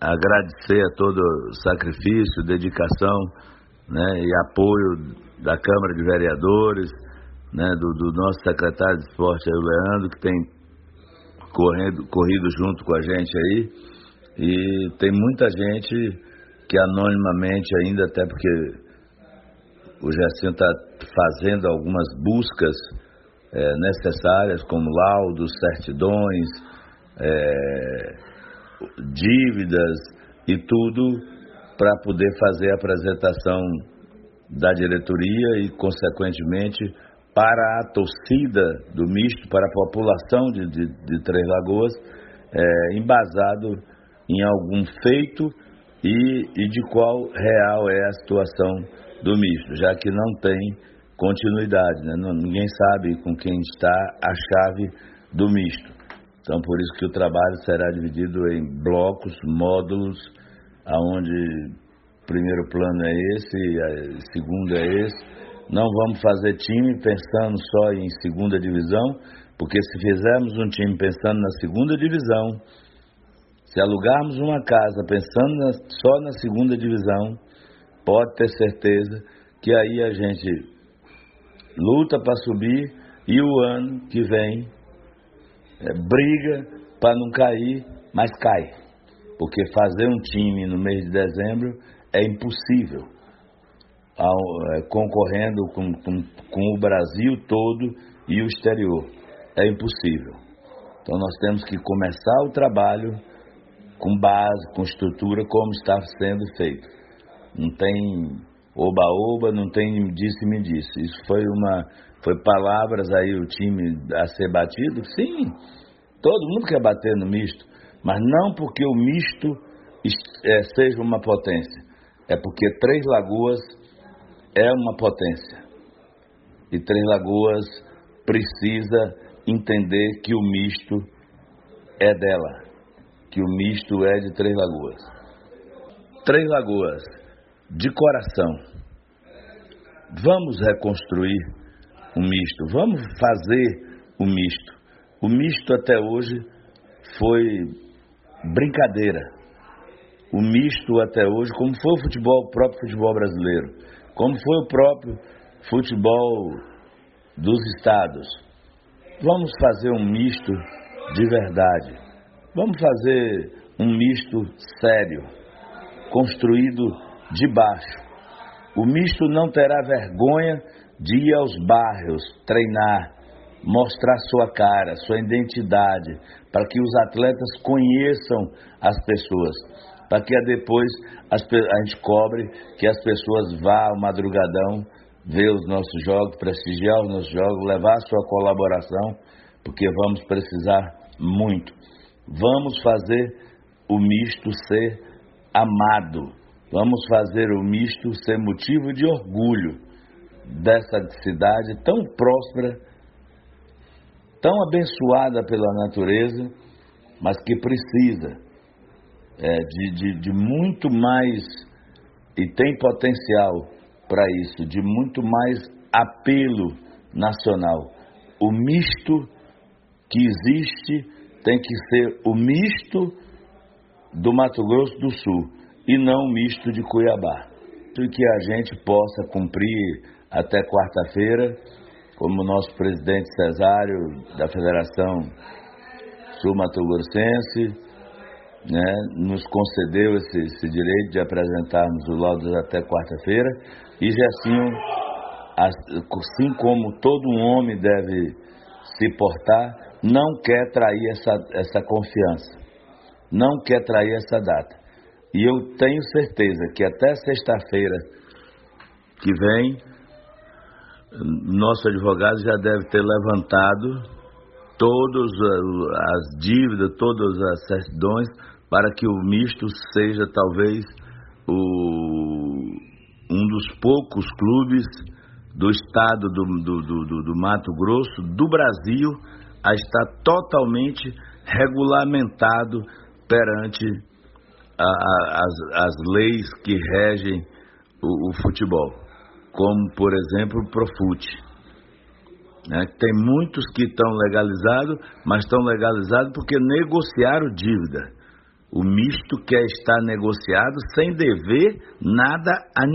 agradecer a todo o sacrifício, dedicação, né, e apoio da Câmara de Vereadores, né, do nosso secretário de Esporte, aí, o Leandro, que tem corrido junto com a gente aí, e tem muita gente que anonimamente ainda, até porque o Gersinho está fazendo algumas buscas necessárias, como laudos, certidões, dívidas e tudo, para poder fazer a apresentação da diretoria e, consequentemente, para a torcida do misto, para a população de Três Lagoas, embasado em algum feito e de qual real é a situação do misto, já que não tem continuidade, né? Ninguém sabe com quem está a chave do misto. Então, por isso que o trabalho será dividido em blocos, módulos, aonde o primeiro plano é esse, o segundo é esse. Não vamos fazer time pensando só em segunda divisão, porque se fizermos um time pensando na segunda divisão, se alugarmos uma casa pensando só na segunda divisão, pode ter certeza que aí a gente luta para subir e o ano que vem briga para não cair, mas cai. Porque fazer um time no mês de dezembro é impossível, concorrendo com o Brasil todo e o exterior. É impossível. Então nós temos que começar o trabalho com base, com estrutura, como está sendo feito. Não tem oba-oba, não tem disse-me-disse. Isso foi palavras aí, o time a ser batido. Sim, todo mundo quer bater no misto, mas não porque o misto seja uma potência. É porque Três Lagoas é uma potência. E Três Lagoas precisa entender que o misto é dela, que o misto é de Três Lagoas. Três Lagoas, de coração, vamos reconstruir o misto, vamos fazer o misto. O misto até hoje foi brincadeira. O misto até hoje, como foi o próprio futebol brasileiro, como foi o próprio futebol dos estados. Vamos fazer um misto de verdade. Vamos fazer um misto sério, construído de baixo. O misto não terá vergonha de ir aos bairros, treinar, mostrar sua cara, sua identidade, para que os atletas conheçam as pessoas, para que depois a gente cobre que as pessoas vá ao madrugadão ver os nossos jogos, prestigiar os nossos jogos, levar a sua colaboração, porque vamos precisar muito. Vamos fazer o misto ser amado, vamos fazer o misto ser motivo de orgulho dessa cidade tão próspera, tão abençoada pela natureza, mas que precisa de muito mais, e tem potencial para isso, de muito mais apelo nacional. O misto que existe tem que ser o misto do Mato Grosso do Sul e não o misto de Cuiabá. E que a gente possa cumprir até quarta-feira, como o nosso presidente Cesário da Federação Sul-Mato-Grossense, né, nos concedeu esse direito de apresentarmos o laudo até quarta-feira, e Gersinho, assim como todo um homem deve se portar, não quer trair essa confiança, não quer trair essa data. E eu tenho certeza que até sexta-feira que vem, nosso advogado já deve ter levantado todas as dívidas, todas as certidões, para que o misto seja talvez um dos poucos clubes do estado do Mato Grosso, do Brasil, a estar totalmente regulamentado perante as leis que regem o futebol, como, por exemplo, o Profut. Tem muitos que estão legalizados, mas estão legalizados porque negociaram dívida. O misto quer estar negociado sem dever nada a